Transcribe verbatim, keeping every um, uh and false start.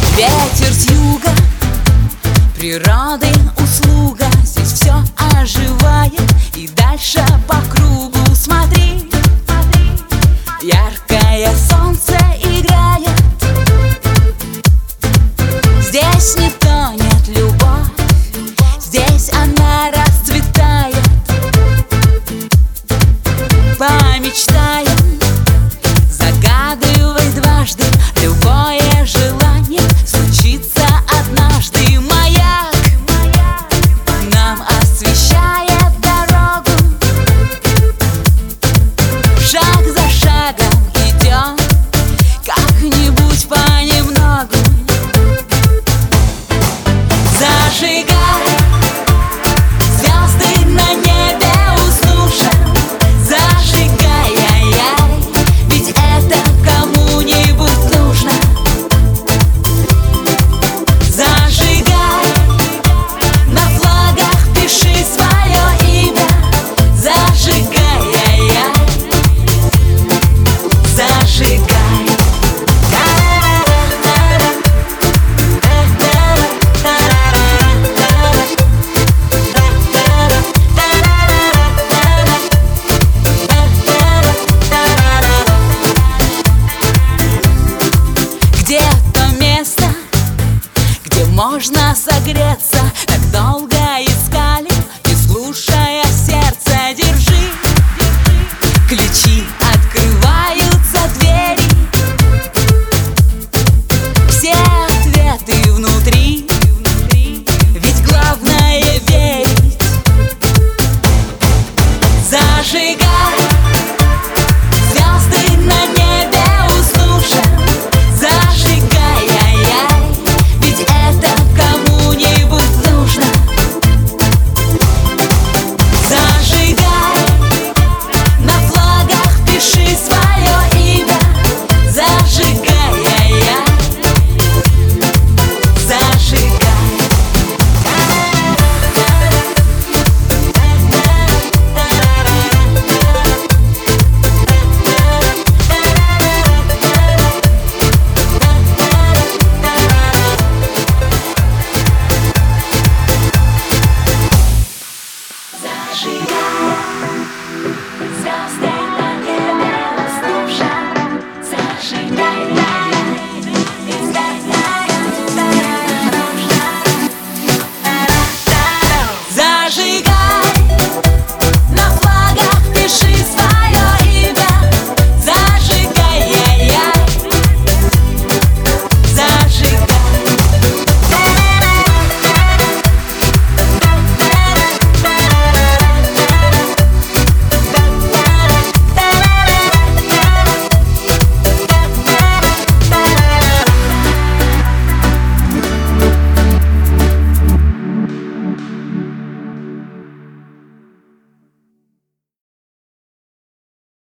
Ветер с юга, природы услуга. Здесь все оживает и дальше по кругу. Смотри, яркое солнце играет. Здесь не тонет любовь, здесь она расцветает. Помечтаем, загадывай дважды, любое желание случится однажды. Маяк нам освещает дорогу, шаг за шагом идем, как-нибудь понемногу. Зажигай звезды на небе уснувшем, зажигай, яй-яй, ведь это кому-нибудь нужно. Зажигай, на флагах пиши свое имя, зажигай, яй-яй, зажигай. Где-то место, где можно согреться, так долго